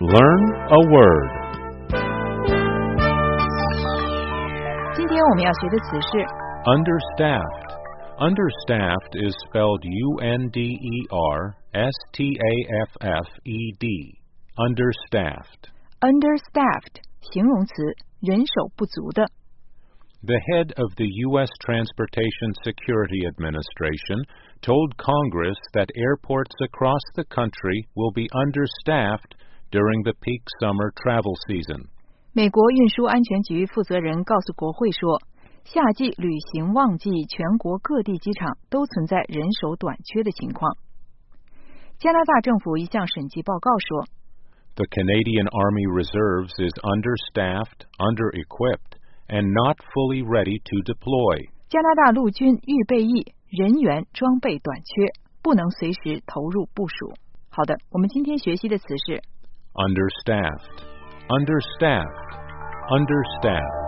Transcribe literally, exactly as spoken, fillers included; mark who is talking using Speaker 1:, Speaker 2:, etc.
Speaker 1: Learn a word.
Speaker 2: 今天我们要学的词是
Speaker 1: Understaffed. Understaffed is spelled U N D E R S T A F F E D. Understaffed.
Speaker 2: understaffed 形容词，人手不足的。
Speaker 1: The head of the U S Transportation Security Administration told Congress that airports across the country will be understaffed during the peak summer travel season.
Speaker 2: 美国运输安全局负责人告诉国会说，夏季旅行旺季全国各地机场都存在人手短缺的情况。加拿大政府一项审计报告说，
Speaker 1: The Canadian Army Reserves is understaffed, under-equipped, and not fully ready to deploy.
Speaker 2: 加拿大陆军预备役人员装备短缺，不能随时投入部署。好的，我们今天学习的词是
Speaker 1: Understaffed. Understaffed. Understaffed.